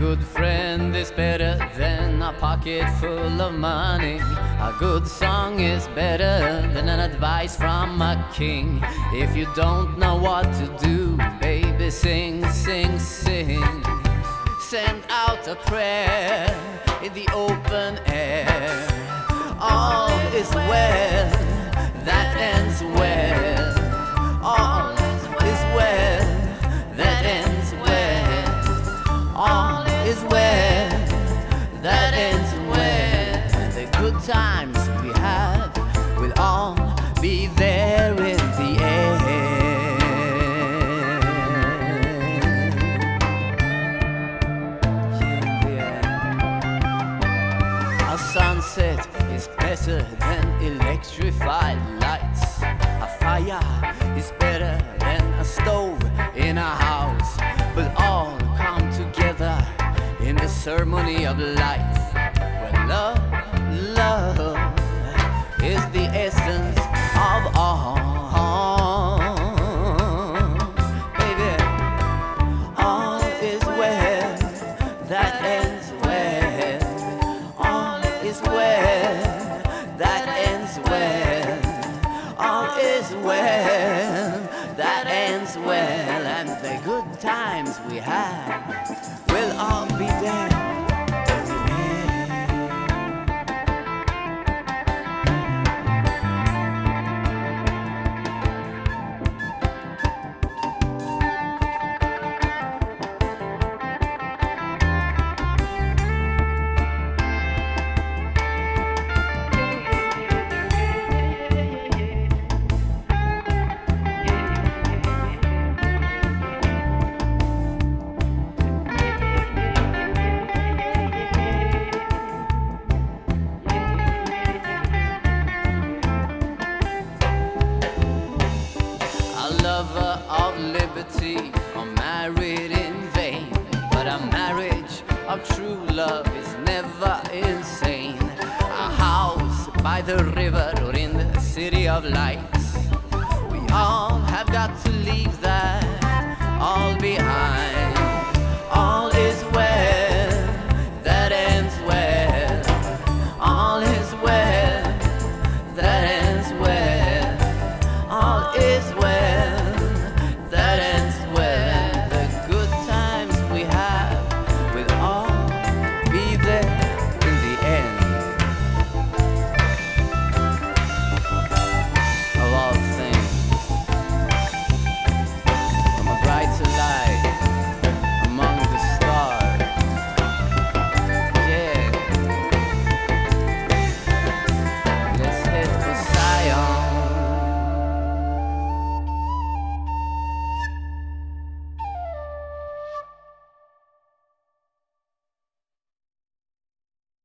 good friend is better than a pocket full of money. A good song is better than an advice from a king. If you don't know what to do, baby, sing, sing, sing. Send out a prayer in the open air. All is well that ends well. All is well that ends well. All is well that ends well. The good times we have will all be there in the end. A sunset is better than electrified lights. A fire is better than a stove in a house. But all come together in the ceremony of life, where love, love is the essence of all. Baby, all is well that ends well. All is well that ends well. All is well that ends well. And the good times we have will all be there. Lover of liberty are married in vain, but a marriage of true love is never insane. A house by the river or in the city of light